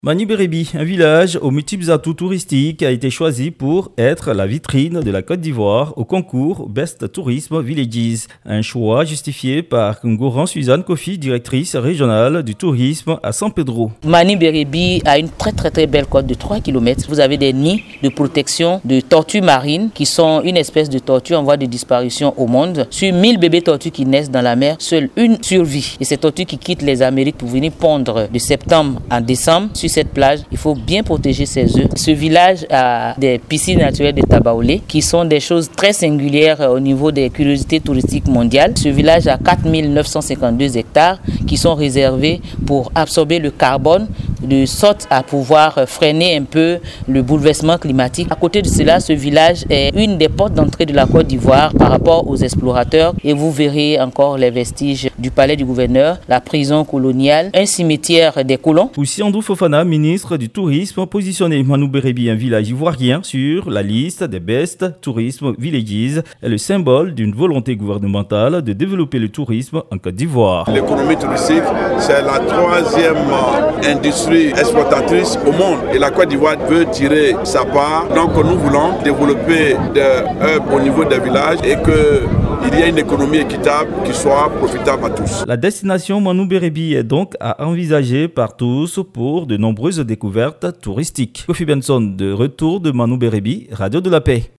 Manu Bérébi, un village aux multiples atouts touristiques, a été choisi pour être la vitrine de la Côte d'Ivoire au concours Best Tourism Villages. Un choix justifié par Ngoran Suzanne Kofi, directrice régionale du tourisme à San Pedro. Manu Bérébi a une très belle côte de 3 km. Vous avez des nids de protection de tortues marines qui sont une espèce de tortue en voie de disparition au monde. Sur 1000 bébés tortues qui naissent dans la mer, seule une survit. Et ces tortues qui quittent les Amériques pour venir pondre de septembre à décembre sur cette plage, il faut bien protéger ses œufs. Ce village a des piscines naturelles de Tabaoulé qui sont des choses très singulières au niveau des curiosités touristiques mondiales. Ce village a 4952 hectares qui sont réservés pour absorber le carbone de sorte à pouvoir freiner un peu le bouleversement climatique. À côté de cela, ce village est une des portes d'entrée de la Côte d'Ivoire par rapport aux explorateurs et vous verrez encore les vestiges du palais du gouverneur, la prison coloniale, un cimetière des colons. Oussiandou Fofana, ministre du Tourisme, a positionné Manu Bérébi, un village ivoirien, sur la liste des Best Tourism Villages, est le symbole d'une volonté gouvernementale de développer le tourisme en Côte d'Ivoire. L'économie touristique, c'est la troisième industrie exportatrice au monde et la Côte d'Ivoire veut tirer sa part. Donc nous voulons développer des hubs au niveau des villages et qu'il y ait une économie équitable qui soit profitable à tous. La destination Manu Bérébi est donc à envisager par tous pour de nombreuses découvertes touristiques. Kofi Benson, de retour de Manu Bérébi, Radio de la Paix.